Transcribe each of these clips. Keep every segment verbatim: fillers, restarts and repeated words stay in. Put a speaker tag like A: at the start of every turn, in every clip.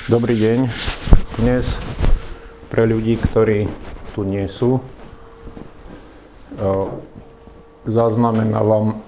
A: Dobrý deň. Dnes pre ľudí, ktorí tu nie sú, zaznamenávam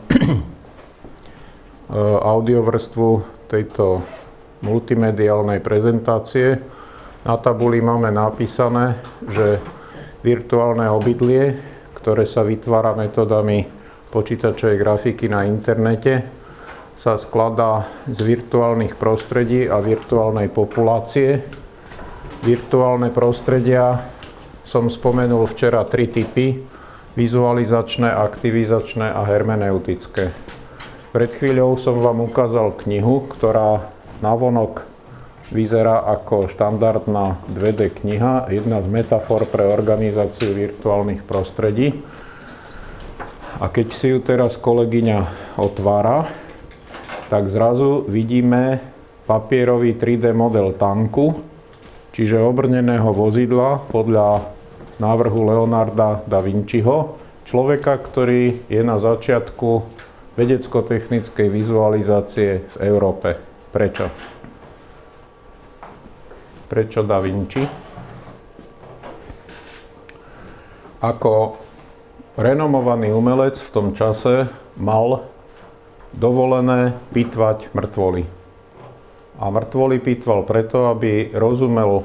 A: audiovrstvu tejto multimediálnej prezentácie. Na tabuli máme napísané, že virtuálne obydlie, ktoré sa vytvára metodami počítačovej grafiky na internete, sa skladá z virtuálnych prostredí a virtuálnej populácie. Virtuálne prostredia som spomenul včera tri typy: vizualizačné, aktivizačné a hermeneutické. Pred chvíľou som vám ukázal knihu, ktorá navonok vyzerá ako štandardná dve dé kniha, jedna z metafor pre organizáciu virtuálnych prostredí. A keď si ju teraz kolegyňa otvára, tak zrazu vidíme papierový tri dé model tanku, čiže obrneného vozidla podľa návrhu Leonarda da Vinciho, človeka, ktorý je na začiatku vedecko-technickej vizualizácie v Európe. Prečo? Prečo Da Vinci? Ako renomovaný umelec v tom čase mal dovolené pitvať mŕtvoly. A mŕtvoly pitval preto, aby rozumel e,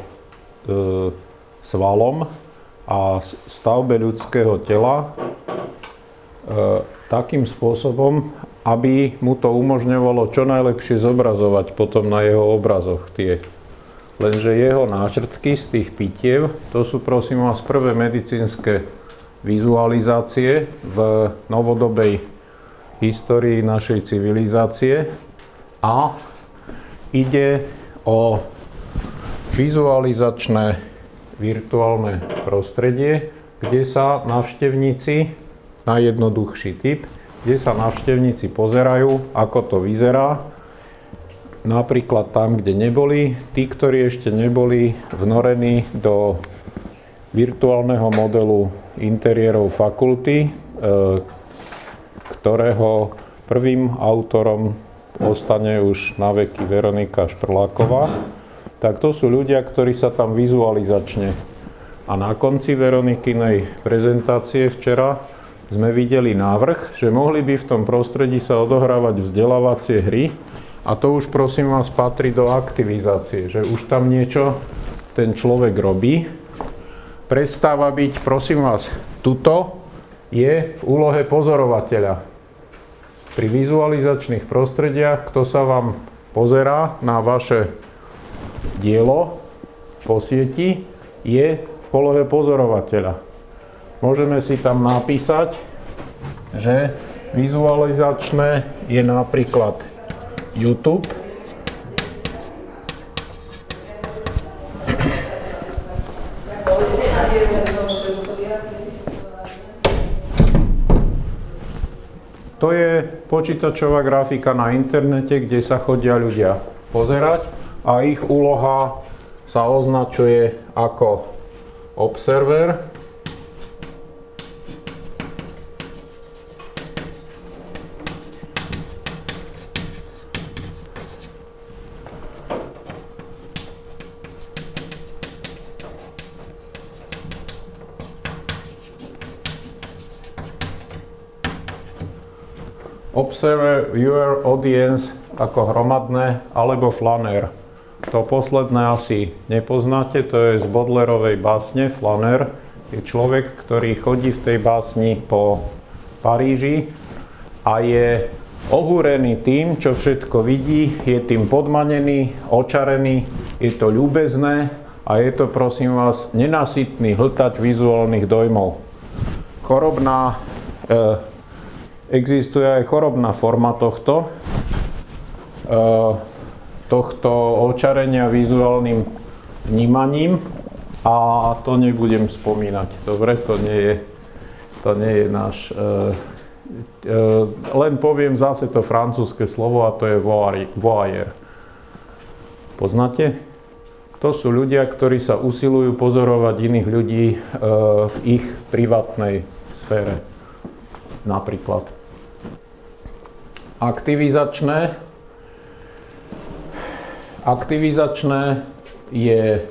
A: svalom a stavbe ľudského tela e, takým spôsobom, aby mu to umožňovalo čo najlepšie zobrazovať potom na jeho obrazoch tie. Lenže jeho náčrtky z tých pitiev, to sú prosím vás prvé medicínske vizualizácie v novodobej histórii našej civilizácie a ide o vizualizačné virtuálne prostredie, kde sa návštevníci, najjednoduchší typ, kde sa návštevníci pozerajú, ako to vyzerá, napríklad tam, kde neboli. Tí, ktorí ešte neboli vnorení do virtuálneho modelu interiérov fakulty, ktorého prvým autorom ostane už na veky Veronika Šprláková, tak to sú ľudia, ktorí sa tam vizualizačne. A na konci Veronikinej prezentácie včera sme videli návrh, že mohli by v tom prostredí sa odohrávať vzdelávacie hry, a to už prosím vás patrí do aktivizácie, že už tam niečo ten človek robí. Prestáva byť, prosím vás, tuto je v úlohe pozorovateľa. Pri vizualizačných prostrediach, kto sa vám pozerá na vaše dielo po sieti, je v polohe pozorovateľa. Môžeme si tam napísať, že vizualizačné je napríklad YouTube. To je počítačová grafika na internete, kde sa chodia ľudia pozerať a ich úloha sa označuje ako observer. Observer, viewer, audience ako hromadné alebo flanér. To posledné asi nepoznáte, to je z Baudelarovej básne. Flanér je človek, ktorý chodí v tej básni po Paríži a je ohúrený tým, čo všetko vidí, je tým podmanený, očarený, je to ľúbezné a je to, prosím vás, nenasytný hltač vizuálnych dojmov. Chorobná e, Existuje aj chorobná forma tohto, tohto očarenia vizuálnym vnímaním a to nebudem spomínať. Dobre, to nie je, to nie je náš... Len poviem zase to francúzske slovo a to je voyeur. Poznáte? To sú ľudia, ktorí sa usilujú pozorovať iných ľudí v ich privátnej sfére. Napríklad. Aktivizačné. Aktivizačné je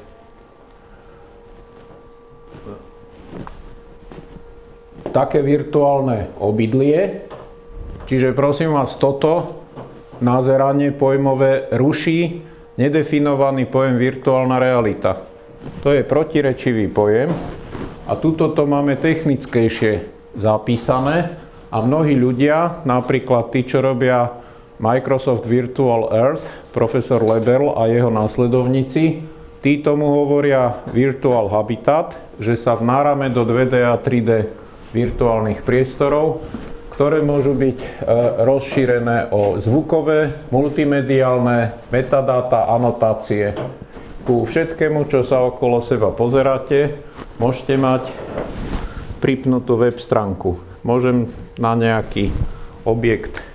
A: také virtuálne obydlie, čiže prosím vás, toto nazeranie pojmové ruší nedefinovaný pojem virtuálna realita. To je protirečivý pojem a tuto to máme technickejšie zapísané a mnohí ľudia, napríklad tí, čo robia Microsoft Virtual Earth, profesor Lebel a jeho následovníci, tí tomu hovoria Virtual Habitat, že sa vnárame do dve dé a tri dé virtuálnych priestorov, ktoré môžu byť e, rozšírené o zvukové, multimediálne, metadáta, anotácie. Ku všetkému, čo sa okolo seba pozeráte, môžete mať pripnutú web stránku. Môžem na nejaký objekt e,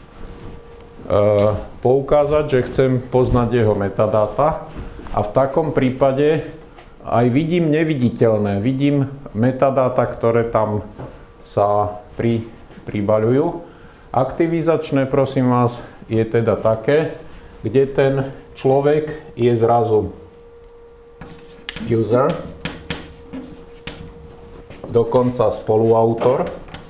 A: poukázať, že chcem poznať jeho metadáta a v takom prípade aj vidím neviditeľné, vidím metadáta, ktoré tam sa pri, pribaľujú. Aktivizačné, prosím vás, je teda také, kde ten človek je zrazu user, dokonca spoluautor.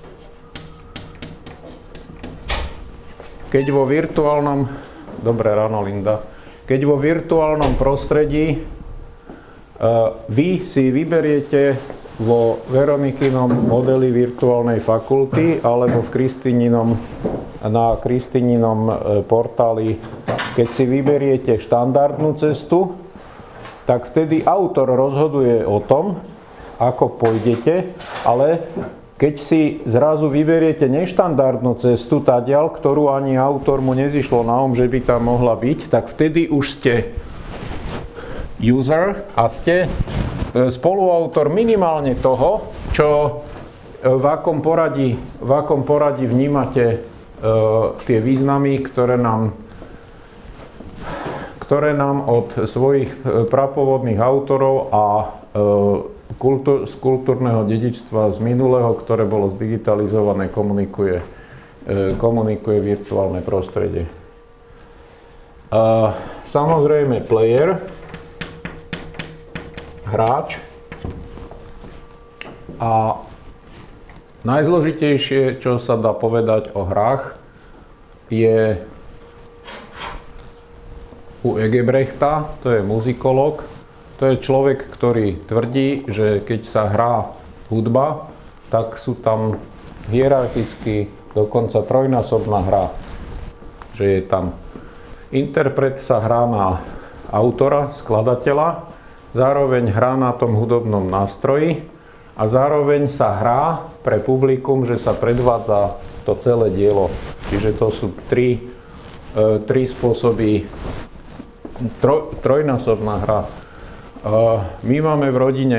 A: Keď vo virtuálnom, dobré ráno Linda, keď vo virtuálnom prostredí uh, vy si vyberiete vo Veronikinom modeli virtuálnej fakulty alebo v Kristininom, na Kristininom uh, portáli, keď si vyberiete štandardnú cestu, tak vtedy autor rozhoduje o tom, ako pôjdete, ale keď si zrazu vyberiete neštandardnú cestu, tadiaľ, ktorú ani autor mu nezišlo na um, že by tam mohla byť, tak vtedy už ste user a ste spoluautor minimálne toho, čo v akom poradí, v akom poradí vnímate e, tie významy, ktoré nám, ktoré nám od svojich prapovodných autorov a e, Kultúr, z kultúrneho dedičstva z minulého, ktoré bolo zdigitalizované, komunikuje, e, komunikuje virtuálne prostredie. A samozrejme player, hráč a najzložitejšie, čo sa dá povedať o hrách, je u Egebrechta, to je muzikológ. To je človek, ktorý tvrdí, že keď sa hrá hudba, tak sú tam hierarchicky dokonca trojnásobná hra. Že je tam interpret sa hrá na autora, skladateľa, zároveň hrá na tom hudobnom nástroji a zároveň sa hrá pre publikum, že sa predvádza to celé dielo. Čiže to sú tri, e, tri spôsoby, troj, trojnásobná hra. My máme v rodine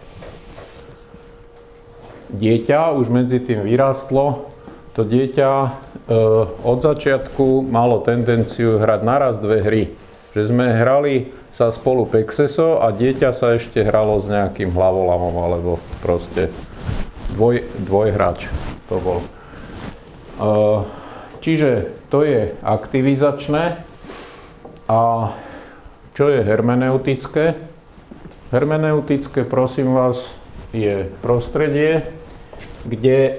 A: dieťa, už medzi tým vyrástlo. To dieťa e, od začiatku malo tendenciu hrať naraz dve hry. Že sme hrali sa spolu Pexeso a dieťa sa ešte hralo s nejakým hlavolamom, alebo proste dvoj, dvojhráč to bol. E, čiže to je aktivizačné. A čo je hermeneutické? Hermeneutické, prosím vás, je prostredie, kde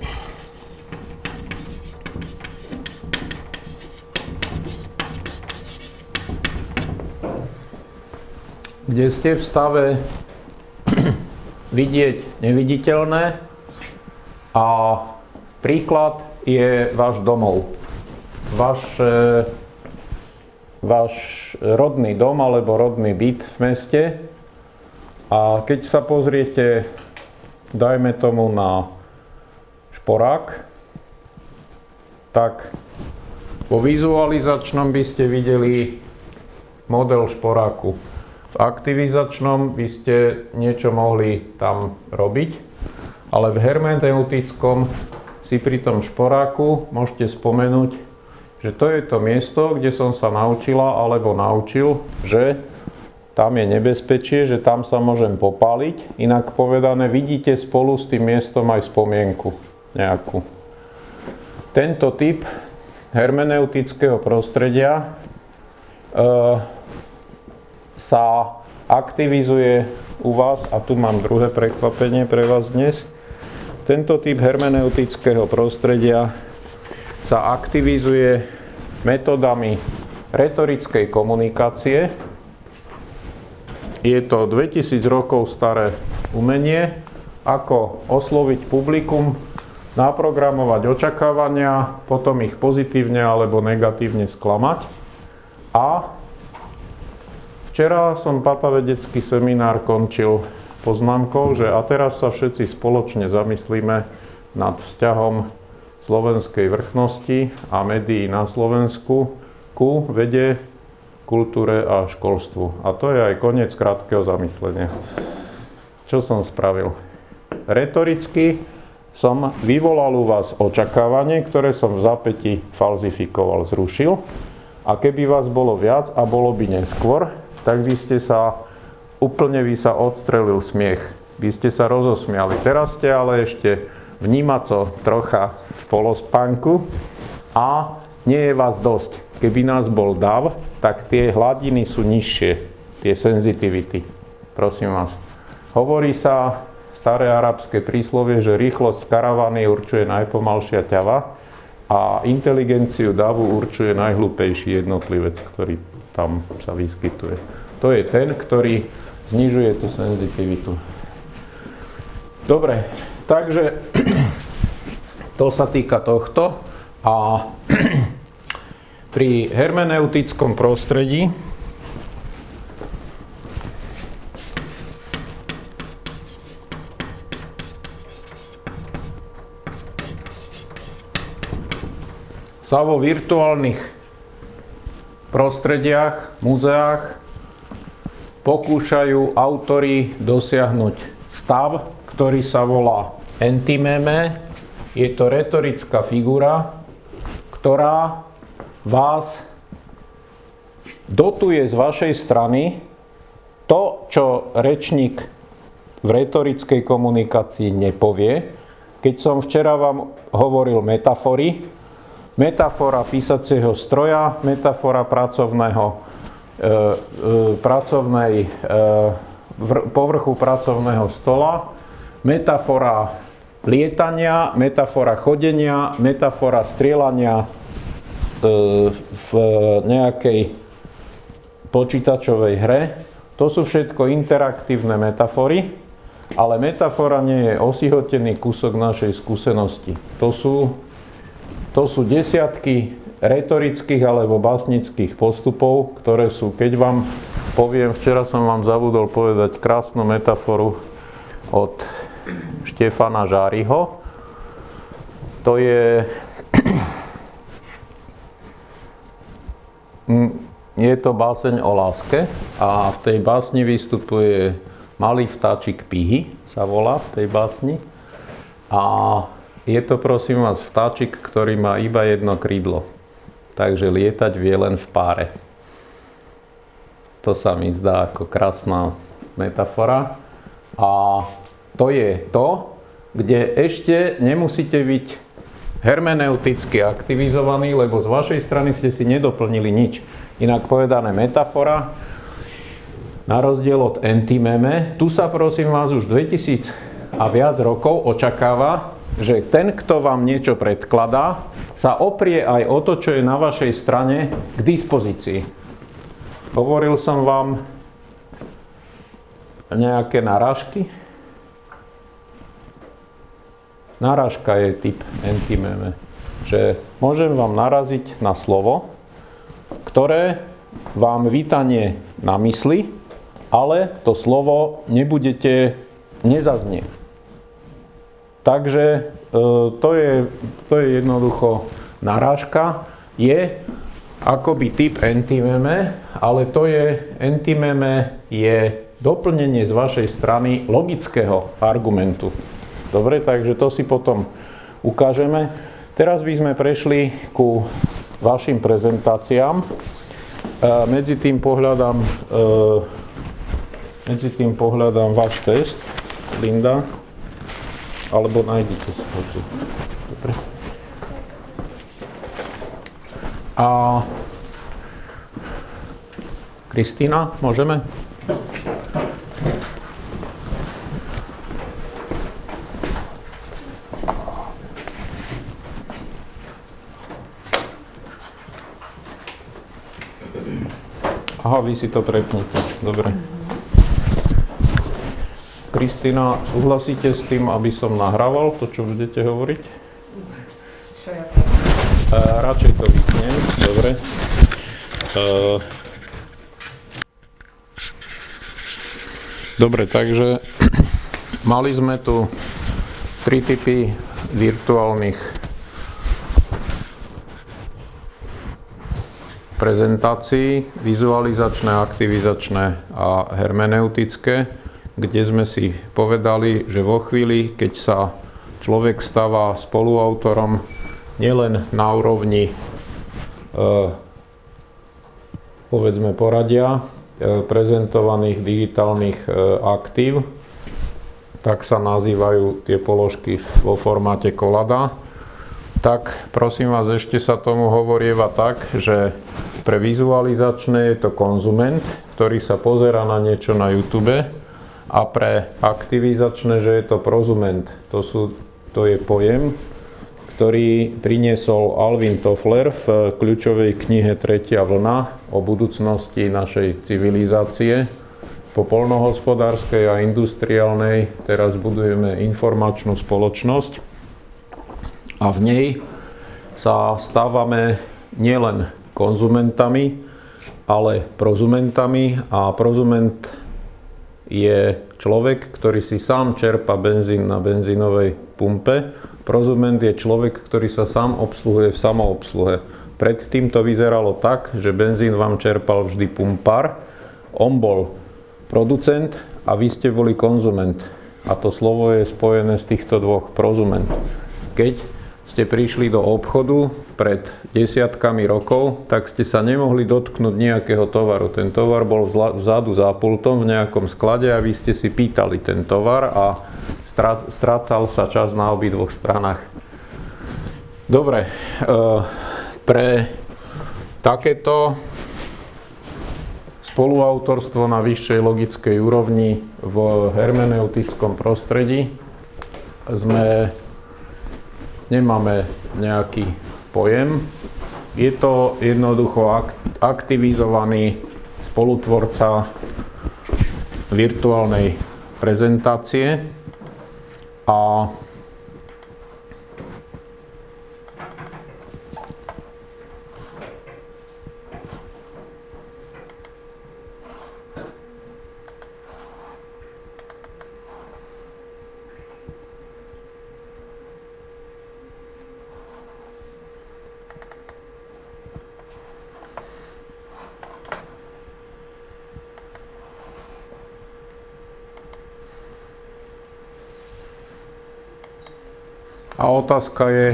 A: kde ste v stave vidieť neviditeľné a príklad je váš domov. Váš, váš rodný dom alebo rodný byt v meste. A keď sa pozriete, dajme tomu na šporák, tak vo vizualizačnom by ste videli model šporáku. V aktivizačnom by ste niečo mohli tam robiť, ale v hermeneutickom si pri tom šporáku môžete spomenúť, že to je to miesto, kde som sa naučila alebo naučil, že tam je nebezpečie, že tam sa môžem popáliť. Inak povedané, vidíte spolu s tým miestom aj spomienku nejakú. Tento typ hermeneutického prostredia e, sa aktivizuje u vás, a tu mám druhé prekvapenie pre vás dnes. Tento typ hermeneutického prostredia sa aktivizuje metódami retorickej komunikácie. Je to dvetisíc rokov staré umenie, ako osloviť publikum, naprogramovať očakávania, potom ich pozitívne alebo negatívne sklamať. A včera som papavedecký seminár končil poznámkou, že a teraz sa všetci spoločne zamyslíme nad vzťahom slovenskej vrchnosti a médií na Slovensku ku vede, kultúre a školstvu. A to je aj koniec krátkeho zamyslenia. Čo som spravil? Retoricky som vyvolal u vás očakávanie, ktoré som v zápätí falzifikoval, zrušil. A keby vás bolo viac a bolo by neskôr, tak by ste sa, úplne by sa odstrelil smiech. By ste sa rozosmiali. Teraz ste ale ešte vnímaco trocha v polospánku a nie je vás dosť. Keby nás bol dav, tak tie hladiny sú nižšie, tie senzitivity. Prosím vás. Hovorí sa staré arabské príslovie, že rýchlosť karavany určuje najpomalšia ťava a inteligenciu davu určuje najhlúpejší jednotlivec, ktorý tam sa vyskytuje. To je ten, ktorý znižuje tú senzitivitu. Dobre, takže to sa týka tohto. A pri hermeneutickom prostredí sa vo virtuálnych prostrediach, muzeách pokúšajú autori dosiahnuť stav, ktorý sa volá entimeme. Je to retorická figura, ktorá vás dotuje z vašej strany to, čo rečník v retorickej komunikácii nepovie. Keď som včera vám hovoril metafory, metafora písacieho stroja, metafora pracovného, e, e, pracovnej, e, vr, povrchu pracovného stola, metafora lietania, metafora chodenia, metafora strieľania e, v nejakej počítačovej hre. To sú všetko interaktívne metafory, ale metafora nie je osihotený kúsok našej skúsenosti. To sú To sú desiatky retorických alebo básnických postupov, ktoré sú, keď vám poviem, včera som vám zabudol povedať krásnu metaforu od Štefana Žáriho. To je, je to báseň o láske a v tej básni vystupuje malý vtáčik Pihy, sa volá v tej básni. A je to, prosím vás, vtáčik, ktorý má iba jedno krídlo. Takže lietať vie len v páre. To sa mi zdá ako krásna metafora. A to je to, kde ešte nemusíte byť hermeneuticky aktivizovaní, lebo z vašej strany ste si nedoplnili nič. Inak povedané metafora, na rozdiel od entimeme, tu sa, prosím vás, už dvetisíc a viac rokov očakáva, že ten, kto vám niečo predkladá, sa oprie aj o to, čo je na vašej strane k dispozícii. Hovoril som vám nejaké narážky. Narážka je typ entimeme. Že môžem vám naraziť na slovo, ktoré vám vítanie na mysli, ale to slovo nebudete, nezaznie. Takže e, to, je, to je jednoducho narážka, je akoby typ entimeme, ale to je, entimeme je doplnenie z vašej strany logického argumentu. Dobre, takže to si potom ukážeme. Teraz by sme prešli ku vašim prezentáciám. E, medzi tým pohľadám, e, medzi tým pohľadám váš test, Linda. Alebo nájdete si ho tu. Dobre. A Kristína, môžeme? Aha, vy si to prepnete. Dobre. Kristína, súhlasíte s tým, aby som nahrával to, čo budete hovoriť?
B: Čo ja?
A: E, radšej to vypnem. Dobre. E, dobre, takže mali sme tu tri typy virtuálnych prezentácií, vizualizačné, aktivizačné a hermeneutické, kde sme si povedali, že vo chvíli, keď sa človek stáva spoluautorom nielen na úrovni e, povedzme poradia e, prezentovaných digitálnych e, aktív, tak sa nazývajú tie položky vo formáte kolada. Tak prosím vás, ešte sa tomu hovorieva tak, že pre vizualizačné je to konzument, ktorý sa pozerá na niečo na YouTube, a pre aktivizačné, že je to prozument. To, sú, to je pojem, ktorý priniesol Alvin Toffler v kľúčovej knihe Tretia vlna o budúcnosti našej civilizácie. Po poľnohospodárskej a industriálnej teraz budujeme informačnú spoločnosť a v nej sa stávame nielen konzumentami, ale prozumentami, a prozument je človek, ktorý si sám čerpa benzín na benzínovej pumpe. Prozument je človek, ktorý sa sám obsluhuje v samoobsluhe. Predtým to vyzeralo tak, že benzín vám čerpal vždy pumpár, on bol producent a vy ste boli konzument. A to slovo je spojené z týchto dvoch, prozument. Keď ste prišli do obchodu pred desiatkami rokov, tak ste sa nemohli dotknúť nejakého tovaru. Ten tovar bol vzadu za pultom v nejakom sklade a vy ste si pýtali ten tovar a strácal sa čas na obidvoch stranách. Dobre, pre takéto spoluautorstvo na vyššej logickej úrovni v hermeneutickom prostredí sme nemáme nejaký pojem. Je to jednoducho aktivizovaný spolutvorca virtuálnej prezentácie a A otázka je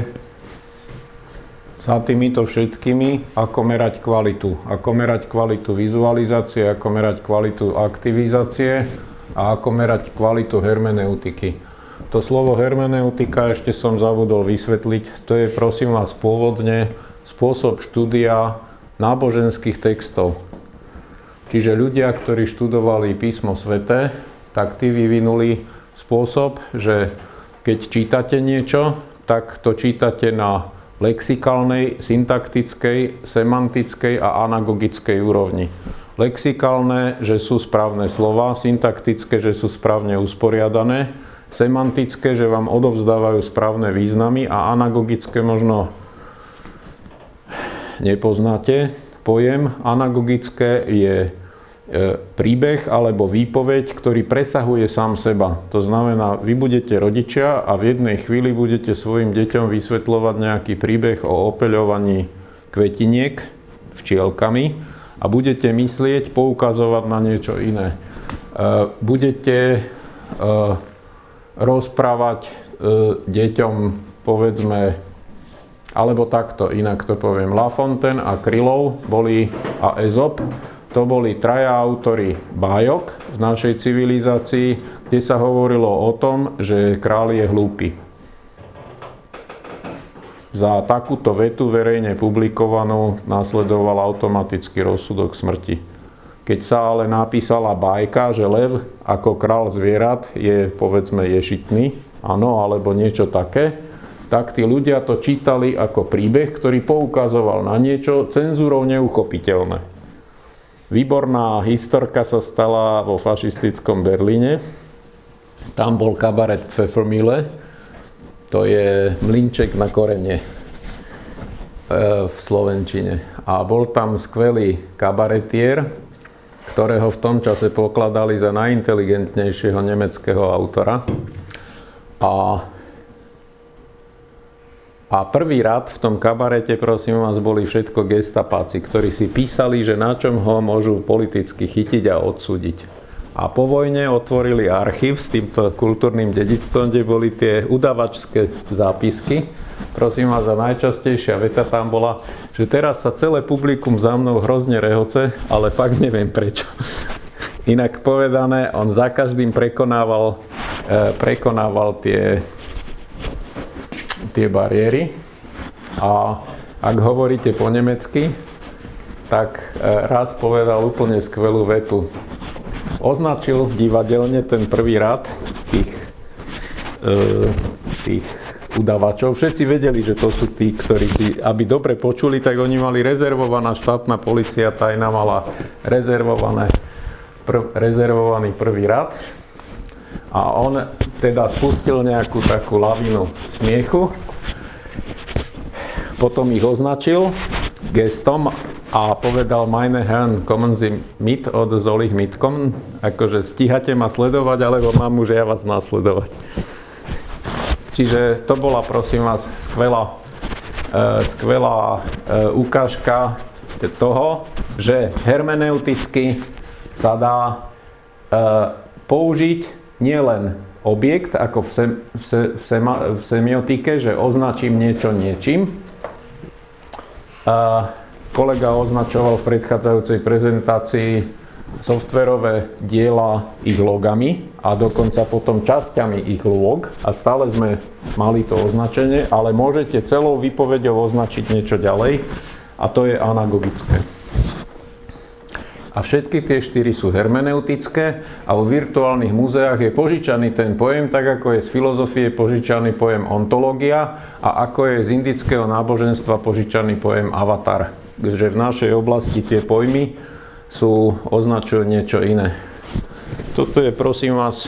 A: za týmito všetkými, ako merať kvalitu. Ako merať kvalitu vizualizácie, ako merať kvalitu aktivizácie a ako merať kvalitu hermeneutiky. To slovo hermeneutika ešte som zabudol vysvetliť. To je, prosím vás, pôvodne spôsob štúdia náboženských textov. Čiže ľudia, ktorí študovali písmo sväté, tak tí vyvinuli spôsob, že keď čítate niečo, tak to čítate na lexikálnej, syntaktickej, semantickej a anagogickej úrovni. Lexikálne, že sú správne slova, syntaktické, že sú správne usporiadané, semantické, že vám odovzdávajú správne významy, a anagogické možno nepoznáte pojem. Anagogické je príbeh alebo výpoveď, ktorý presahuje sám seba. To znamená, vy budete rodičia a v jednej chvíli budete svojim deťom vysvetľovať nejaký príbeh o opeľovaní kvetiniek včielkami a budete myslieť, poukazovať na niečo iné. Budete rozprávať deťom, povedzme, alebo takto, inak to poviem, La Fontaine a Krylov boli, a Ezop, to boli traja autori bájok v našej civilizácii, kde sa hovorilo o tom, že kráľ je hlúpy. Za takúto vetu verejne publikovanú následoval automatický rozsudok smrti. Keď sa ale napísala bajka, že lev ako král zvierat je, povedzme, ješitný, áno, alebo niečo také, tak tí ľudia to čítali ako príbeh, ktorý poukazoval na niečo cenzúrou neuchopiteľné. Výborná historka sa stala vo fašistickom Berlíne. Tam bol kabaret Pfeffermühle, to je mlynček na korene v slovenčine. A bol tam skvelý kabaretier, ktorého v tom čase pokladali za najinteligentnejšieho nemeckého autora. A, a prvý rad v tom kabarete, prosím vás, boli všetko gestapáci, ktorí si písali, že na čom ho môžu politicky chytiť a odsúdiť. A po vojne otvorili archív s týmto kultúrnym dedičstvom, kde boli tie udavačské zápisky. Prosím vás, a najčastejšia veta tam bola, že teraz sa celé publikum za mnou hrozne rehoce, ale fakt neviem prečo. Inak povedané, on za každým prekonával, prekonával tie, tie bariéry. A ak hovoríte po nemecky, tak raz povedal úplne skvelú vetu. Označil divadelne ten prvý rad tých, tých udavačov. Všetci vedeli, že to sú tí, ktorí si, aby dobre počuli, tak oni mali rezervovaná štátna polícia, tajná mala rezervované, prv, rezervovaný prvý rad. A on teda spustil nejakú takú lavinu smiechu. Potom ich označil gestom a povedal: Meine Herren, kommen Sie mit oder soll ich mitkommen? Akože stíhate ma sledovať, alebo mám už ja vás nasledovať. Čiže to bola, prosím vás, skvelá, e, skvelá e, ukážka toho, že hermeneuticky sa dá e, použiť nielen objekt, ako v, sem, v, se, v, sema, v semiotike, že označím niečo niečím. E, kolega označoval v predchádzajúcej prezentácii softverové diela ich logami a dokonca potom časťami ich log a stále sme mali to označenie, ale môžete celou výpovedou označiť niečo ďalej a to je anagogické. A všetky tie štyri sú hermeneutické a vo virtuálnych múzeách je požičaný ten pojem, tak ako je z filozofie požičaný pojem ontológia a ako je z indického náboženstva požičaný pojem avatar. Že v našej oblasti tie pojmy sú, označujú niečo iné. Toto je, prosím vás,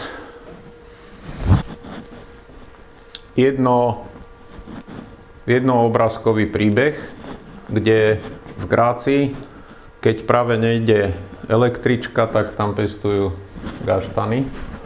A: jedno, jednoobrázkový príbeh, kde v Grácii, keď práve nejde električka, tak tam pestujú gaštany.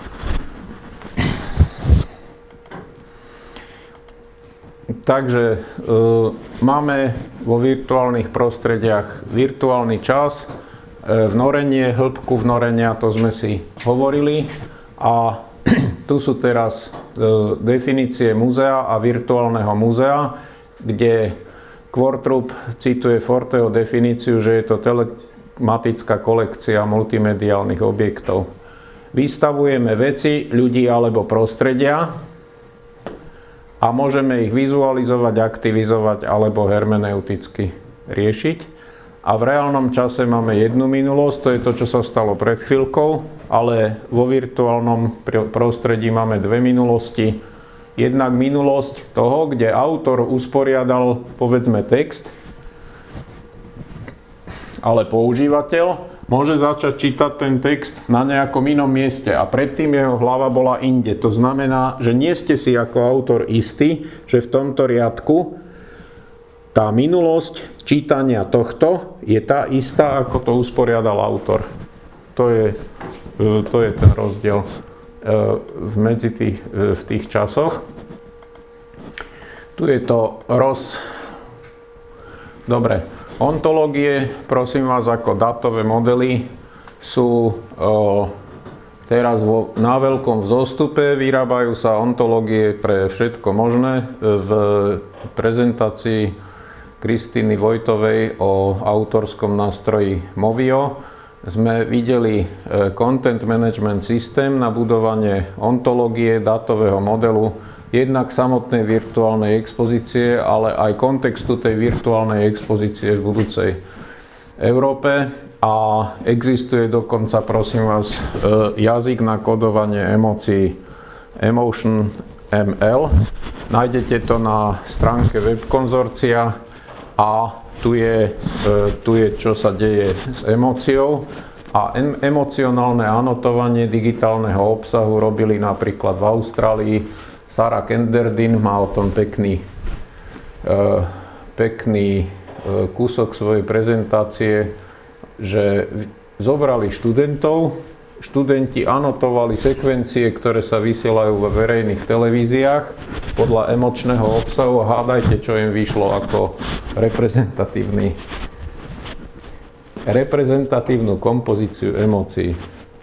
A: Takže e, máme vo virtuálnych prostrediach virtuálny čas, vnorenie, hĺbku vnorenia, to sme si hovorili. A tu sú teraz e, definície múzea a virtuálneho múzea, kde Qvortrup cituje Forteho definíciu, že je to telematická kolekcia multimediálnych objektov. Vystavujeme veci, ľudí alebo prostredia a môžeme ich vizualizovať, aktivizovať alebo hermeneuticky riešiť. A v reálnom čase máme jednu minulosť, to je to, čo sa stalo pred chvíľkou, ale vo virtuálnom prostredí máme dve minulosti. Jednak minulosť toho, kde autor usporiadal, povedzme, text, ale používateľ môže začať čítať ten text na nejakom inom mieste a predtým jeho hlava bola inde. To znamená, že nie ste si ako autor istí, že v tomto riadku tá minulosť čítania tohto je tá istá, ako to usporiadal autor. To je, to je ten rozdiel medzi tých, v tých časoch. Tu je to roz... Dobre, ontológie, prosím vás, ako dátové modely sú o, teraz vo, na veľkom vzostupe. Vyrábajú sa ontológie pre všetko možné. V prezentácii Kristýny Vojtovej o autorskom nástroji Movio sme videli Content Management System na budovanie ontológie dátového modelu, jednak samotnej virtuálnej expozície, ale aj kontextu tej virtuálnej expozície v budúcej Európe. a existuje dokonca, prosím vás, jazyk na kodovanie emócií Emotion em el. Nájdete to na stránke web konzorcia a tu je, tu je čo sa deje s emóciou. A em- emocionálne anotovanie digitálneho obsahu robili napríklad v Austrálii. Sarah Kenderdin má o tom pekný, e, pekný e, kúsok svojej prezentácie, že zobrali študentov, študenti anotovali sekvencie, ktoré sa vysielajú vo verejných televíziách podľa emočného obsahu a hádajte, čo im vyšlo ako reprezentatívny reprezentatívnu kompozíciu emócií.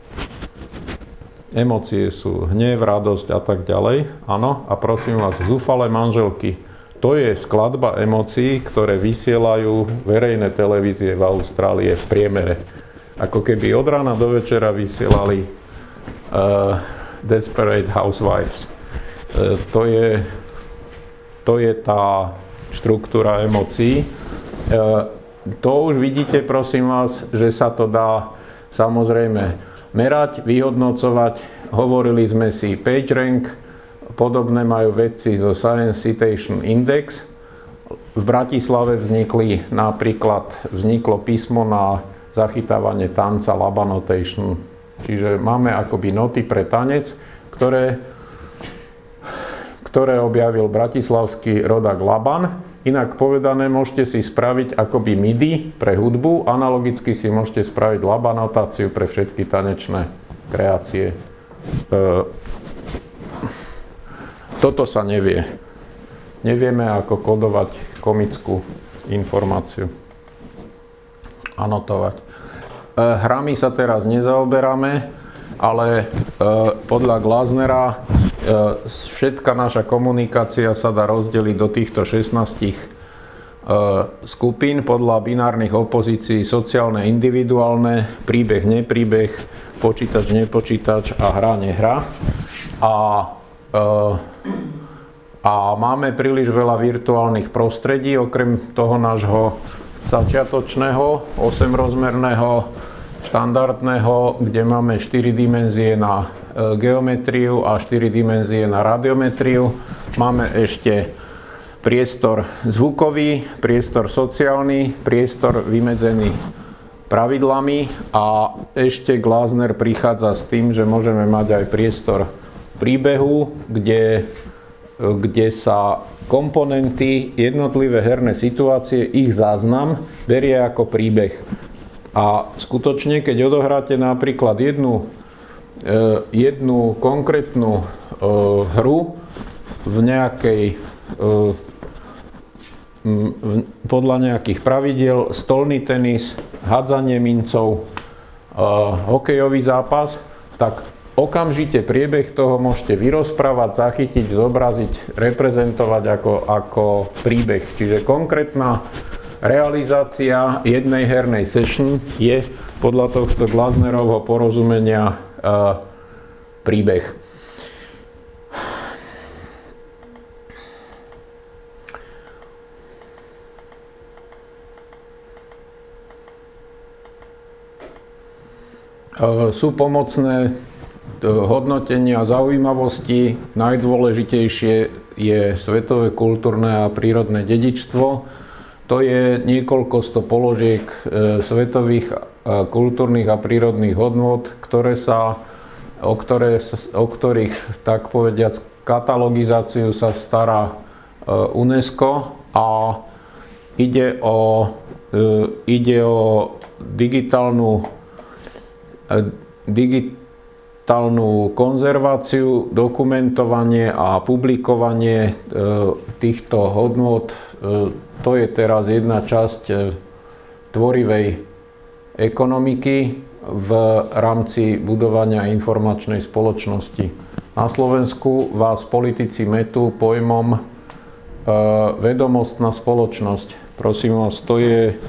A: Emócie sú hnev, radosť a tak ďalej. Áno, a prosím vás, zúfalé manželky. To je skladba emócií, ktoré vysielajú verejné televízie v Austrálii v priemere. Ako keby od rána do večera vysielali uh, Desperate Housewives. Uh, to je, to je tá štruktúra emócií. Uh, To už vidíte, prosím vás, že sa to dá samozrejme merať, vyhodnocovať. Hovorili sme si PageRank, podobné majú vedci zo Science Citation Index. V Bratislave vznikli napríklad, vzniklo písmo na zachytávanie tanca Laban Notation. Čiže máme akoby noty pre tanec, ktoré, ktoré objavil bratislavský rodák Laban. Inak povedané, môžete si spraviť akoby MIDI pre hudbu, analogicky si môžete spraviť Laban notáciu pre všetky tanečné kreácie. E, toto sa nevie. Nevieme, ako kodovať komickú informáciu. Anotovať. E, hrami sa teraz nezaoberáme, ale e, podľa Glasnera všetká naša komunikácia sa dá rozdeliť do týchto šestnástich skupín podľa binárnych opozícií: sociálne, individuálne, príbeh, nepríbeh, počítač, nepočítač a hra, nehra. A, a máme príliš veľa virtuálnych prostredí, okrem toho nášho začiatočného, osemrozmerného, štandardného, kde máme štyri dimenzie na geometriu a štyri dimenzie na radiometriu. Máme ešte priestor zvukový, priestor sociálny, priestor vymedzený pravidlami a ešte Glasner prichádza s tým, že môžeme mať aj priestor príbehu, kde, kde sa komponenty, jednotlivé herné situácie, ich záznam berie ako príbeh. A skutočne, keď odohráte napríklad jednu jednu konkrétnu uh, hru v nejakej uh, v, podľa nejakých pravidiel, stolný tenis, hádzanie mincov, uh, hokejový zápas, tak okamžite priebeh toho môžete vyrozprávať, zachytiť, zobraziť, reprezentovať ako, ako príbeh. Čiže konkrétna realizácia jednej hernej session je podľa tohto Glasnerovho porozumenia Uh, príbeh. Uh, sú pomocné hodnotenia zaujímavosti. Najdôležitejšie je svetové kultúrne a prírodné dedičstvo. To je niekoľko sto položiek uh, svetových kultúrnych a prírodných hodnôt, ktoré sa, o, ktoré, o ktorých, tak povediac, katalogizáciu sa stará UNESCO a ide o, ide o digitálnu, digitálnu konzerváciu, dokumentovanie a publikovanie týchto hodnôt. To je teraz jedna časť tvorivej ekonomiky v rámci budovania informačnej spoločnosti. Na Slovensku vás politici metú pojmom e, vedomostná spoločnosť. Prosím vás, to je,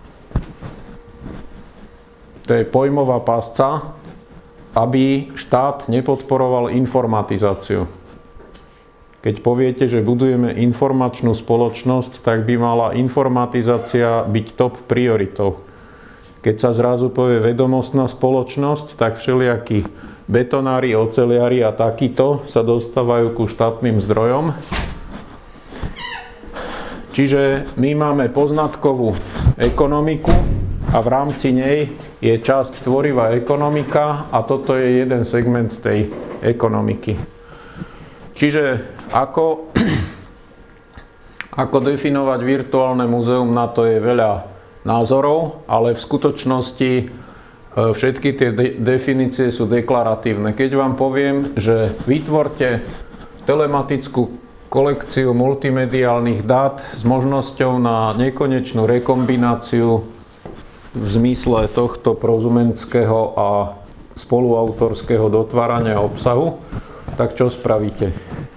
A: to je pojmová pásca, aby štát nepodporoval informatizáciu. Keď poviete, že budujeme informačnú spoločnosť, tak by mala informatizácia byť top prioritou. Keď sa zrazu povie vedomostná spoločnosť, tak všelijakí betonári, oceliari a takíto sa dostávajú ku štátnym zdrojom. Čiže my máme poznatkovú ekonomiku a v rámci nej je časť tvorivá ekonomika a toto je jeden segment tej ekonomiky. Čiže ako, ako definovať virtuálne múzeum, na to je veľa názorov, ale v skutočnosti všetky tie de- definície sú deklaratívne. Keď vám poviem, že vytvorte telematickú kolekciu multimediálnych dát s možnosťou na nekonečnú rekombináciu v zmysle tohto prozumenského a spoluautorského dotvárania obsahu, tak čo spravíte?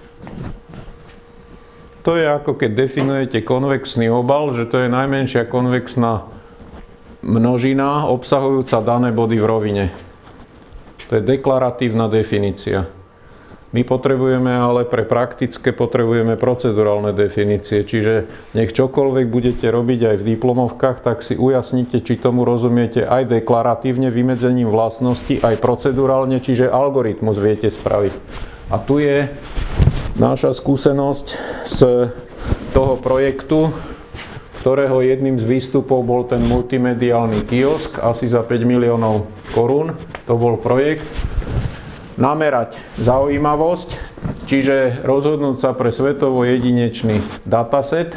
A: To je ako keď definujete konvexný obal, že to je najmenšia konvexná množina obsahujúca dané body v rovine. To je deklaratívna definícia. My potrebujeme ale pre praktické potrebujeme procedurálne definície, čiže nech čokoľvek budete robiť aj v diplomovkách, tak si ujasnite, či tomu rozumiete aj deklaratívne vymedzením vlastností, aj procedurálne, čiže algoritmus viete spraviť. A tu je naša skúsenosť z toho projektu, ktorého jedným z výstupov bol ten multimediálny kiosk, asi za päť miliónov korún. To bol projekt. Namerať zaujímavosť, čiže rozhodnúť sa pre svetovo jedinečný dataset,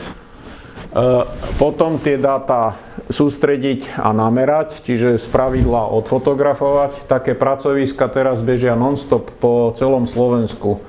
A: potom tie dáta sústrediť a namerať, čiže spravidla odfotografovať. Také pracoviska teraz bežia non-stop po celom Slovensku.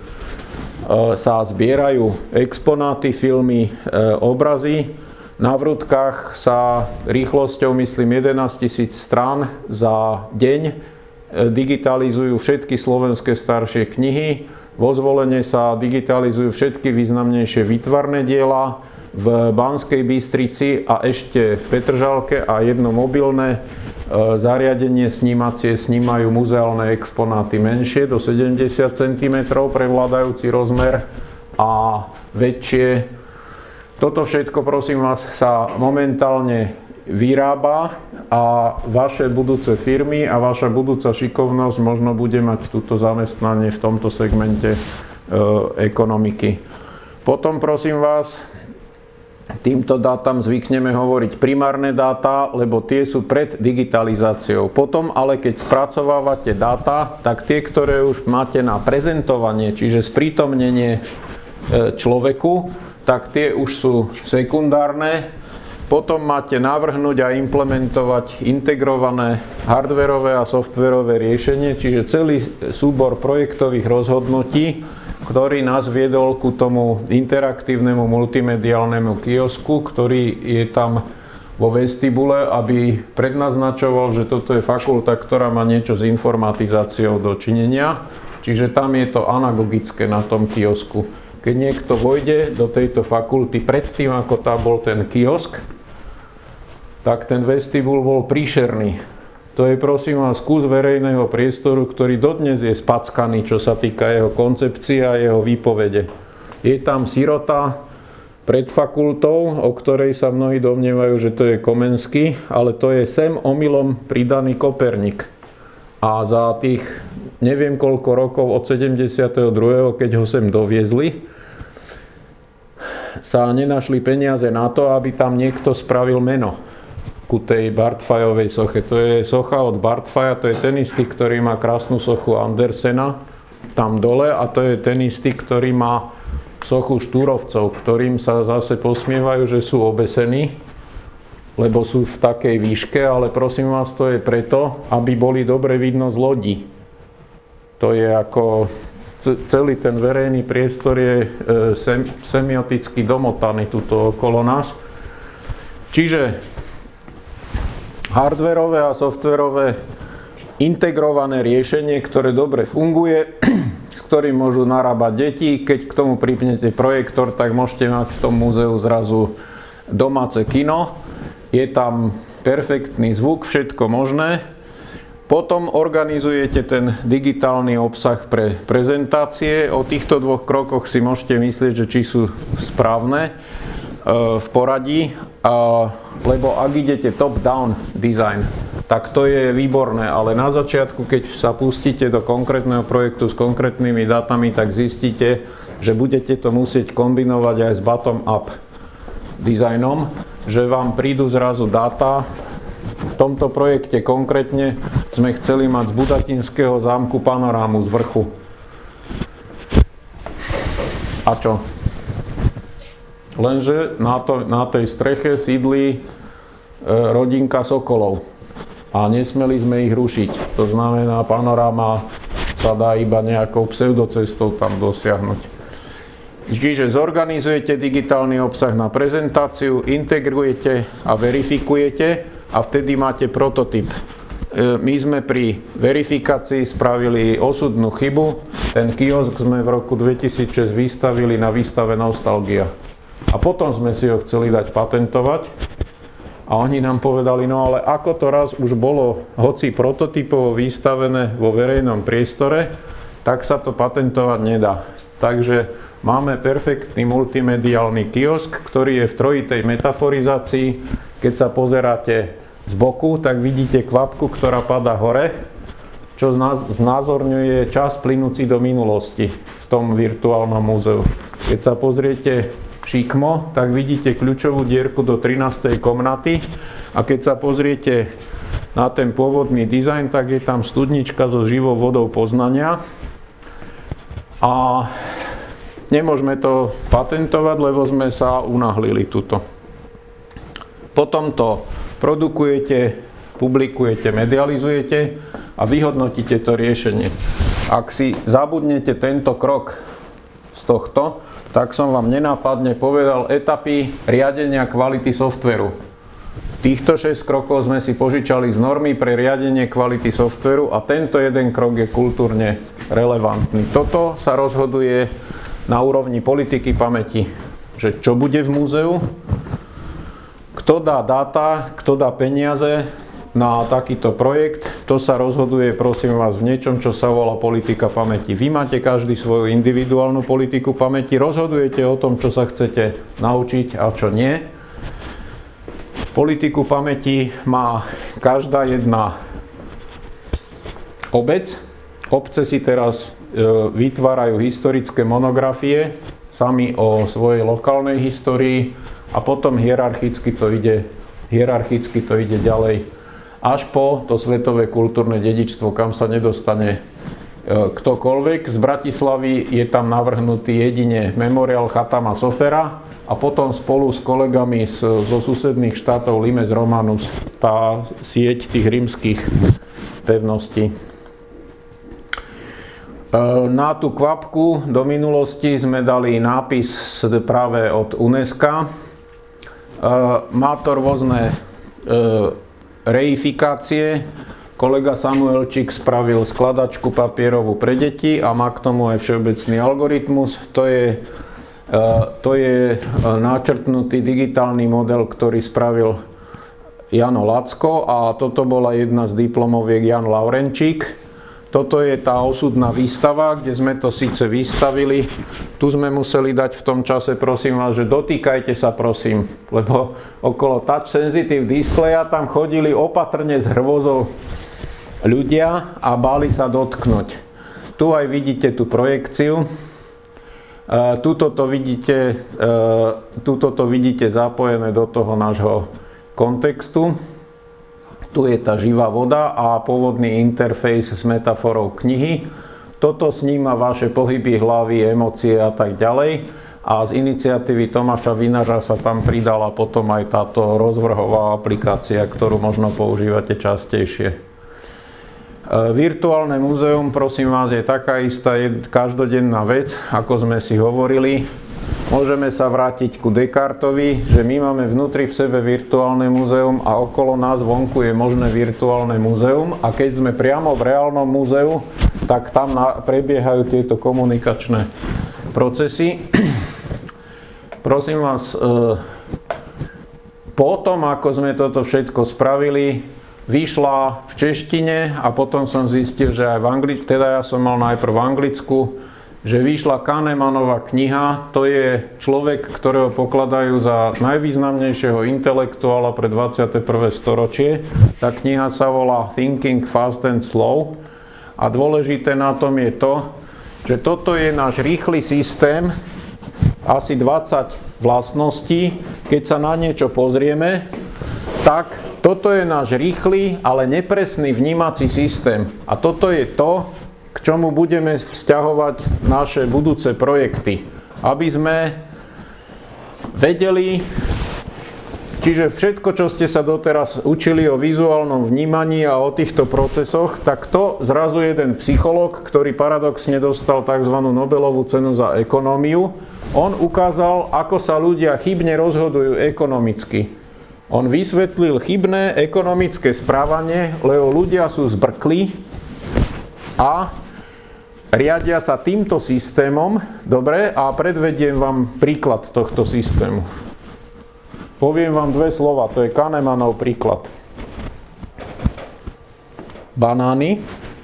A: Sa zbierajú exponáty, filmy, obrazy. Na vrútkach sa rýchlosťou, myslím, jedenásťtisíc strán za deň digitalizujú všetky slovenské staršie knihy. Vo Zvolene sa digitalizujú všetky významnejšie výtvarné diela. V Banskej Bystrici a ešte v Petržalke a jedno mobilné zariadenie snímacie snímajú muzeálne exponáty menšie do sedemdesiat centimetrov, prevládajúci rozmer, a väčšie. Toto všetko, prosím vás, sa momentálne vyrába a vaše budúce firmy a vaša budúca šikovnosť možno bude mať túto zamestnanie v tomto segmente e, ekonomiky. Potom, prosím vás, týmto dátam zvykneme hovoriť primárne dáta, lebo tie sú pred digitalizáciou. Potom ale keď spracovávate dáta, tak tie, ktoré už máte na prezentovanie, čiže sprítomnenie človeku, tak tie už sú sekundárne. Potom máte navrhnúť a implementovať integrované hardverové a softverové riešenie, čiže celý súbor projektových rozhodnutí, ktorý nás viedol ku tomu interaktívnemu multimediálnemu kiosku, ktorý je tam vo vestibule, aby prednaznačoval, že toto je fakulta, ktorá má niečo s informatizáciou dočinenia. Čiže tam je to analogické na tom kiosku. Keď niekto vojde do tejto fakulty predtým, ako tam bol ten kiosk, tak ten vestibul bol príšerný. To je, prosím vás, kus verejného priestoru, ktorý dodnes je spackaný, čo sa týka jeho koncepcie a jeho výpovede. Je tam sirota pred fakultou, o ktorej sa mnohí domnievajú, že to je Komenský, ale to je sem omylom pridaný Koperník. A za tých neviem koľko rokov od sedemdesiateho druhého keď ho sem doviezli, sa nenašli peniaze na to, aby tam niekto spravil meno ku tej Bartfajovej soche. To je socha od Bartfaja, to je ten istý, ktorý má krásnu sochu Andersena tam dole, a to je ten istý, ktorý má sochu Štúrovcov, ktorým sa zase posmievajú, že sú obesení, lebo sú v takej výške, ale prosím vás, to je preto, aby boli dobre vidno z lodí. To je ako celý ten verejný priestor je sem, semioticky domotaný tuto okolo nás. Čiže hardverové a softverové integrované riešenie, ktoré dobre funguje, s ktorým môžu narábať deti. Keď k tomu pripnete projektor, tak môžete mať v tom múzeu zrazu domáce kino. Je tam perfektný zvuk, všetko možné. Potom organizujete ten digitálny obsah pre prezentácie. O týchto dvoch krokoch si môžete myslieť, že či sú správne v poradí, lebo ak idete top-down design, tak to je výborné, ale na začiatku, keď sa pustíte do konkrétneho projektu s konkrétnymi dátami, tak zistíte, že budete to musieť kombinovať aj s bottom-up dizajnom, že vám prídu zrazu dáta. V tomto projekte konkrétne sme chceli mať z Budatinského zámku panorámu z vrchu. A čo? Lenže na, to, na tej streche sídli e, rodinka sokolov a nesmeli sme ich rušiť. To znamená, panoráma sa dá iba nejakou pseudocestou tam dosiahnuť. Čiže zorganizujete digitálny obsah na prezentáciu, integrujete a verifikujete a vtedy máte prototyp. My sme pri verifikácii spravili osudnú chybu. Ten kiosk sme v roku dvetisícšesť vystavili na výstave Nostalgia. A potom sme si ho chceli dať patentovať. A oni nám povedali, no ale ako to raz už bolo, hoci prototypovo vystavené vo verejnom priestore, tak sa to patentovať nedá. Takže máme perfektný multimediálny kiosk, ktorý je v trojitej metaforizácii. Keď sa pozeráte z boku, tak vidíte kvapku, ktorá padá hore, čo znázorňuje čas plynúci do minulosti v tom virtuálnom múzeu. Keď sa pozriete šikmo, tak vidíte kľúčovú dierku do trinástej komnaty a keď sa pozriete na ten pôvodný dizajn, tak je tam studnička so živou vodou poznania a nemôžeme to patentovať, lebo sme sa unáhlili tuto. Potom to produkujete, publikujete, medializujete a vyhodnotíte to riešenie. Ak si zabudnete tento krok z tohto, tak som vám nenápadne povedal etapy riadenia kvality softveru. Týchto šesť krokov sme si požičali z normy pre riadenie kvality softveru a tento jeden krok je kultúrne relevantný. Toto sa rozhoduje na úrovni politiky pamäti, že čo bude v múzeu, kto dá dáta, kto dá peniaze na takýto projekt, to sa rozhoduje, prosím vás, v niečom, čo sa volá politika pamäti. Vy máte každý svoju individuálnu politiku pamäti, rozhodujete o tom, čo sa chcete naučiť a čo nie. Politiku pamäti má každá jedna obec. Obce si teraz e, vytvárajú historické monografie sami o svojej lokálnej histórii a potom hierarchicky to ide, hierarchicky to ide ďalej až po to svetové kultúrne dedičstvo, kam sa nedostane ktokoľvek. Z Bratislavy je tam navrhnutý jedine memoriál Chatama Sofera a potom spolu s kolegami z, zo susedných štátov Limes Romanus, tá sieť tých rímskych pevností. Na tú kvapku do minulosti sme dali nápis práve od UNESCO. Má to rôzne reifikácie. Kolega Samuelčík spravil skladačku papierovú pre deti a má k tomu aj všeobecný algoritmus. To je, to je načrtnutý digitálny model, ktorý spravil Jano Lacko a toto bola jedna z diplomoviek Jan Laurenčík. Toto je tá osudná výstava, kde sme to síce vystavili. Tu sme museli dať v tom čase, prosím vás, že dotýkajte sa, prosím, lebo okolo touch sensitive displaya tam chodili opatrne s hrôzou ľudia a báli sa dotknúť. Tu aj vidíte tú projekciu. Tuto to vidíte, tuto to vidíte zapojené do toho nášho kontextu. Tu je tá živá voda a pôvodný interfejs s metaforou knihy. Toto sníma vaše pohyby hlavy, emócie a tak ďalej. A z iniciatívy Tomáša Vinaža sa tam pridala potom aj táto rozvrhová aplikácia, ktorú možno používate častejšie. Virtuálne múzeum, prosím vás, je taká istá každodenná vec, ako sme si hovorili. Môžeme sa vrátiť ku Descartovi, že my máme vnútri v sebe virtuálne múzeum a okolo nás vonku je možné virtuálne múzeum. A keď sme priamo v reálnom múzeu, tak tam prebiehajú tieto komunikačné procesy. Prosím vás, potom ako sme toto všetko spravili, vyšla v češtine a potom som zistil, že aj v Anglicku, teda ja som mal najprv v Anglicku, že vyšla Kahnemanova kniha. To je človek, ktorého pokladajú za najvýznamnejšieho intelektuála pre dvadsiate prvé storočie. Tá kniha sa volá Thinking Fast and Slow. A dôležité na tom je to, že toto je náš rýchly systém, asi dvadsať vlastností. Keď sa na niečo pozrieme, tak toto je náš rýchly, ale nepresný vnímací systém. A toto je to, k čomu budeme vzťahovať naše budúce projekty. Aby sme vedeli, čiže všetko, čo ste sa doteraz učili o vizuálnom vnímaní a o týchto procesoch, tak to zrazu jeden psychológ, ktorý paradoxne dostal tzv. Nobelovú cenu za ekonómiu, on ukázal, ako sa ľudia chybne rozhodujú ekonomicky. On vysvetlil chybné ekonomické správanie, lebo ľudia sú zbrklí a riadia sa týmto systémom. Dobre, a predvediem vám príklad tohto systému. Poviem vám dve slova, to je Kahnemanov príklad. Banány,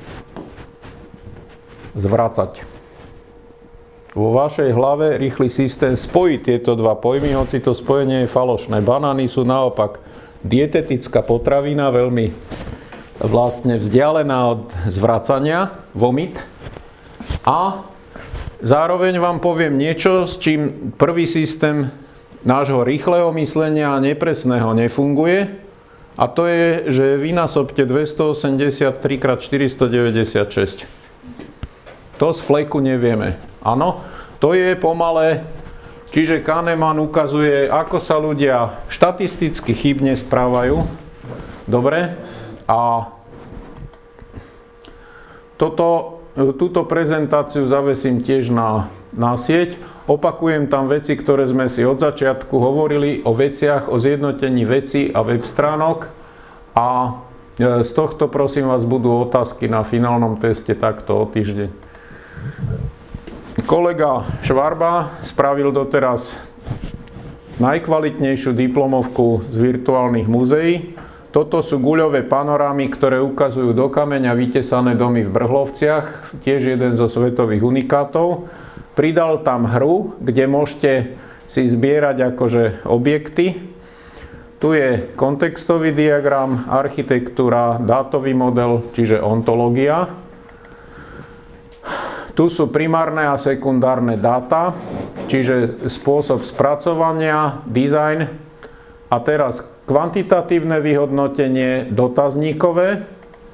A: zvracať. Vo vašej hlave rýchly systém spojí tieto dva pojmy, hoci to spojenie je falošné. Banány sú naopak dietetická potravina, veľmi vlastne vzdialená od zvracania, vomit. A zároveň vám poviem niečo, s čím prvý systém nášho rýchleho myslenia a nepresného nefunguje. A to je, že vynásobte dvestoosemdesiattri krát štyristodeväťdesiatšesť. To z fleku nevieme. Áno, to je pomalé. Čiže Kahneman ukazuje, ako sa ľudia štatisticky chybne správajú. Dobre? A toto, túto prezentáciu zavesím tiež na, na sieť. Opakujem tam veci, ktoré sme si od začiatku hovorili o veciach, o zjednotení vecí a web stránok. A z tohto, prosím vás, budú otázky na finálnom teste takto o týždeň. Kolega Švarba spravil doteraz najkvalitnejšiu diplomovku z virtuálnych múzeí. Toto sú guľové panorámy, ktoré ukazujú do kameňa vytesané domy v Brhlovciach, tiež jeden zo svetových unikátov. Pridal tam hru, kde môžete si zbierať akože objekty. Tu je kontextový diagram, architektúra, dátový model, čiže ontológia. Tu sú primárne a sekundárne dáta, čiže spôsob spracovania, dizajn a teraz kvantitatívne vyhodnotenie dotazníkové.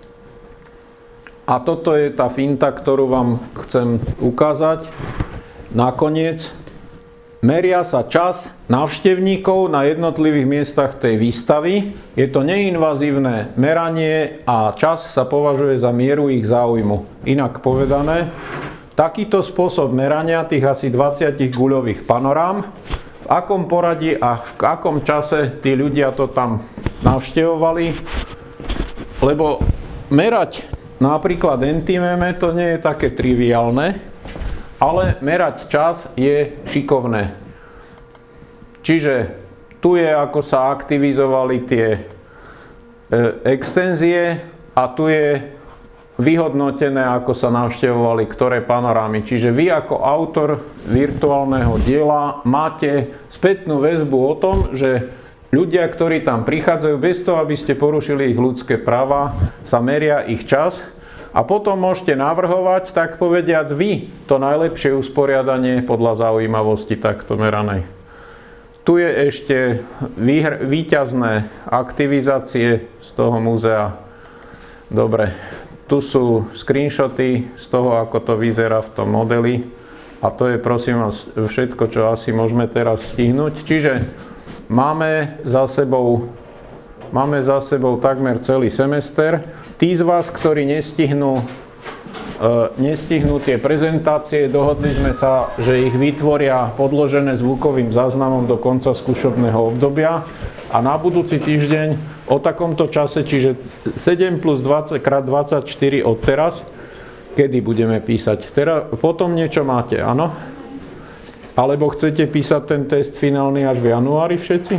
A: A toto je tá finta, ktorú vám chcem ukázať. Nakoniec meria sa čas návštevníkov na jednotlivých miestach tej výstavy. Je to neinvazívne meranie a čas sa považuje za mieru ich záujmu. Inak povedané, takýto spôsob merania tých asi dvadsať guľových panorám, v akom poradí a v akom čase tí ľudia to tam navštevovali, lebo merať napríklad entimeme to nie je také triviálne, ale merať čas je šikovné. Čiže tu je, ako sa aktivizovali tie e, extenzie a tu je vyhodnotené, ako sa navštevovali ktoré panorámy. Čiže vy ako autor virtuálneho diela máte spätnú väzbu o tom, že ľudia, ktorí tam prichádzajú, bez toho, aby ste porušili ich ľudské práva, sa meria ich čas a potom môžete navrhovať, tak povediac, vy to najlepšie usporiadanie podľa zaujímavosti takto meranej. Tu je ešte výhr- víťazné aktivizácie z toho múzea. Dobre. Tu sú screenshoty z toho, ako to vyzerá v tom modeli. A to je, prosím vás, všetko, čo asi môžeme teraz stihnúť. Čiže máme za sebou, máme za sebou takmer celý semester. Tí z vás, ktorí nestihnú, e, nestihnú tie prezentácie, dohodli sme sa, že ich vytvoria podložené zvukovým záznamom do konca skúšobného obdobia. A na budúci týždeň o takomto čase, čiže sedem plus dvadsať krát dvadsaťštyri od teraz, kedy budeme písať. Teraz, potom niečo máte, áno? Alebo chcete písať ten test finálny až v januári všetci?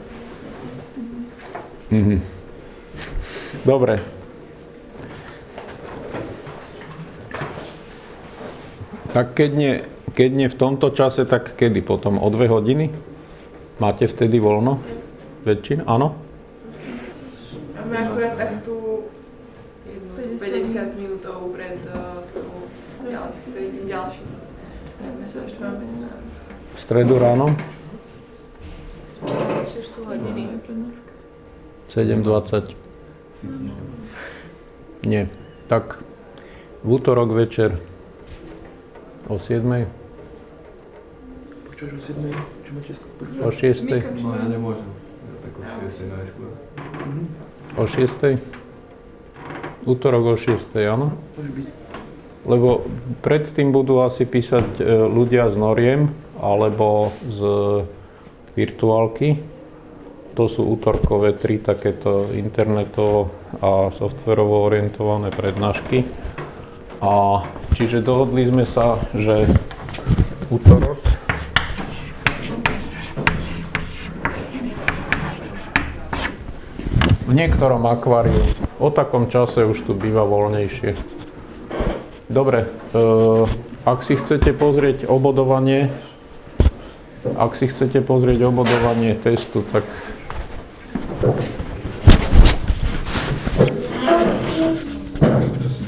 A: Mhm. Dobre. Tak keď nie, keď nie v tomto čase, tak kedy potom? O dve hodiny? Máte vtedy voľno? Väčšina? Áno?
B: Máme akurát tak tú päťdesiat minútov pred tým ďalším.
A: V stredu ráno? sedem dvadsať. Nie. Tak v útorok večer o siedmej.
C: Počuješ o siedmej? Čo máte skôr?
A: O šiestej.
C: No ja nemôžem. Ja tak o šiestej najskôr.
A: O šiestej? Útorok o šiestej, áno?
C: Môže byť.
A: Lebo predtým budú asi písať ľudia z noriem alebo z virtuálky. To sú útorkové tri takéto internetovo a softverovo orientované prednášky. A čiže dohodli sme sa, že útorok v niektorom akváriu. O takom čase už tu býva voľnejšie. Dobre, e, ak si chcete pozrieť obodovanie, ak si chcete pozrieť obodovanie testu, tak